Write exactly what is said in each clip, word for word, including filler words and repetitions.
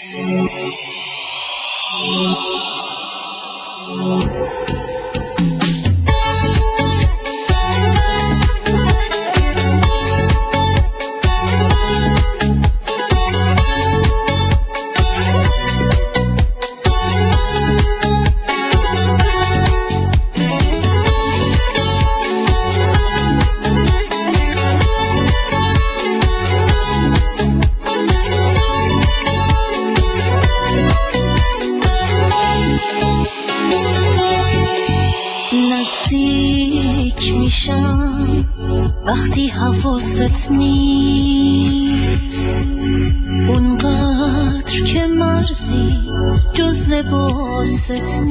وقتی حواست نیست اونقدر که مرزی جز لباست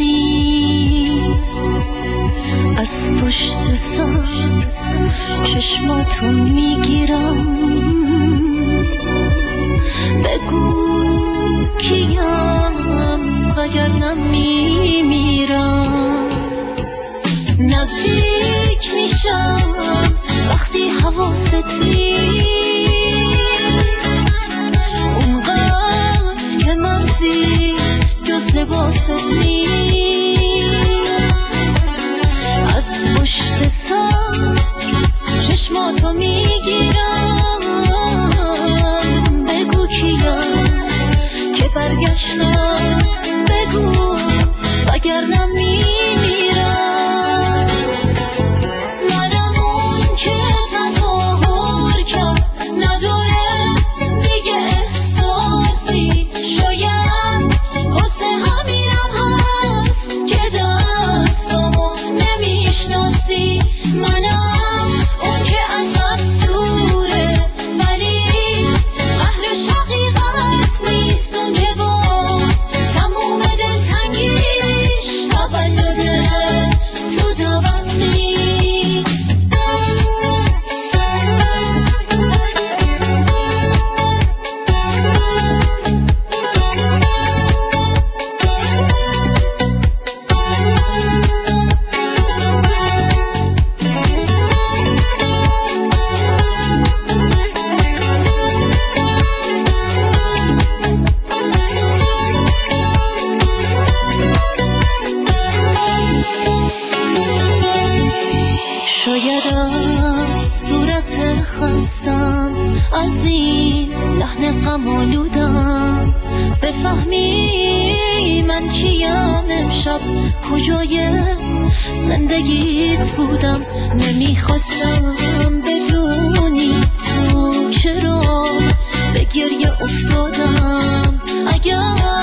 نیست از پشت سر چشماتو میگیرم بگو کیم وگرنه میمیرم نزدیک میشم وقتی حواست نیست اونقدر که مرزی جز لباست نیست از پشت سر چشماتو میگیرم بگو کیم که برگشتم بگو وگرنه میمیرم شاید از صورت خستم از این لحن غم آلودم بفهمی من کیم امشب کجای زندگیت بودم نمیخواستم بدونی تو چرا به گریه افتادم اگر